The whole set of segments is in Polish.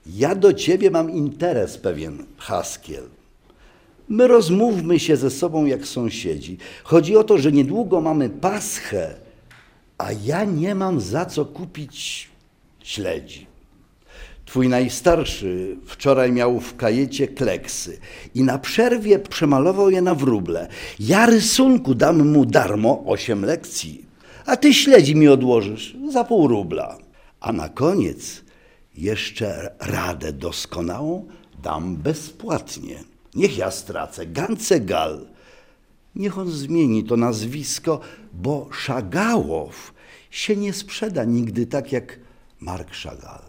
Ja do ciebie mam interes pewien, Haskiel. My rozmówmy się ze sobą jak sąsiedzi. Chodzi o to, że niedługo mamy Paschę, a ja nie mam za co kupić śledzi. Twój najstarszy wczoraj miał w kajecie kleksy i na przerwie przemalował je na wróble. Ja rysunku dam mu darmo 8 lekcji, a ty śledzi mi odłożysz za pół rubla. A na koniec jeszcze radę doskonałą dam bezpłatnie. Niech ja stracę Gancegal. Niech on zmieni to nazwisko, bo Szagałow się nie sprzeda nigdy tak jak Mark Chagall.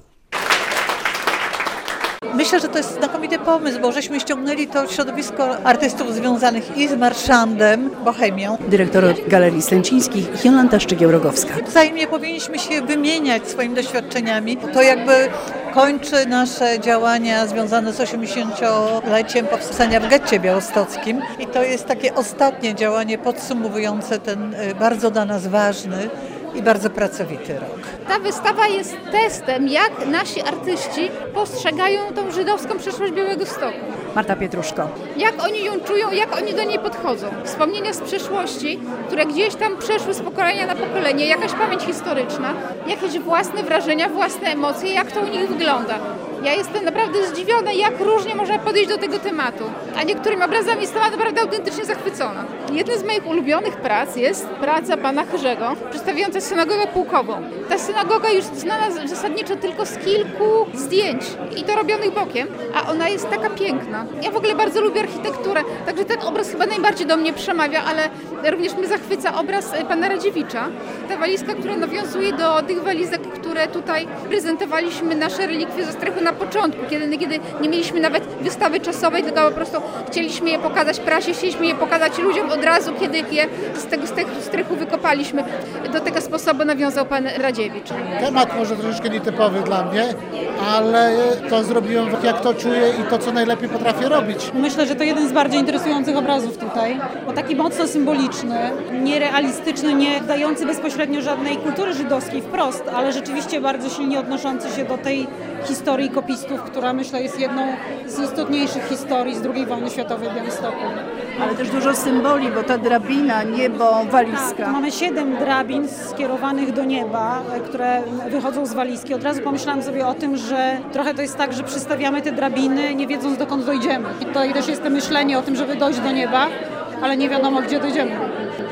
Myślę, że to jest znakomity pomysł, bo żeśmy ściągnęli to środowisko artystów związanych i z Marszandem, Bohemią. Dyrektor Galerii Sęcińskich Jolanta Szczygieł-Rogowska. Wzajemnie powinniśmy się wymieniać swoimi doświadczeniami. To jakby kończy nasze działania związane z 80-leciem powstania w getcie białostockim. I to jest takie ostatnie działanie podsumowujące ten bardzo dla nas ważny i bardzo pracowity rok. Ta wystawa jest testem, jak nasi artyści postrzegają tą żydowską przeszłość Białegostoku. Marta Pietruszko. Jak oni ją czują, jak oni do niej podchodzą. Wspomnienia z przeszłości, które gdzieś tam przeszły z pokolenia na pokolenie, jakaś pamięć historyczna, jakieś własne wrażenia, własne emocje, jak to u nich wygląda. Ja jestem naprawdę zdziwiona, jak różnie można podejść do tego tematu. A niektórymi obrazami jestem naprawdę autentycznie zachwycona. Jedna z moich ulubionych prac jest praca pana Chyrzego, przedstawiająca synagogę pułkową. Ta synagoga już znana zasadniczo tylko z kilku zdjęć i to robionych bokiem, a ona jest taka piękna. Ja w ogóle bardzo lubię architekturę, także ten obraz chyba najbardziej do mnie przemawia, ale również mnie zachwyca obraz pana Radziewicza. Ta walizka, która nawiązuje do tych walizek, które tutaj prezentowaliśmy, nasze relikwie ze Strychu na początku, kiedy nie mieliśmy nawet wystawy czasowej, tylko po prostu chcieliśmy je pokazać prasie, chcieliśmy je pokazać ludziom od razu, kiedy je z tego strychu wykopaliśmy. Do tego sposobu nawiązał pan Radziewicz. Temat może troszeczkę nietypowy dla mnie, ale to zrobiłem jak to czuję i to, co najlepiej potrafię robić. Myślę, że to jeden z bardziej interesujących obrazów tutaj, bo taki mocno symboliczny, nierealistyczny, nie dający bezpośrednio żadnej kultury żydowskiej wprost, ale rzeczywiście bardzo silnie odnoszący się do tej historii kopistów, która myślę jest jedną z istotniejszych historii z II wojny światowej w Białymstoku. Ale też dużo symboli, bo ta drabina, niebo, walizka. Tak, mamy 7 drabin skierowanych do nieba, które wychodzą z walizki. Od razu pomyślałam sobie o tym, że trochę to jest tak, że przystawiamy te drabiny, nie wiedząc dokąd dojdziemy. I tutaj też jest to myślenie o tym, żeby dojść do nieba, ale nie wiadomo, gdzie dojdziemy.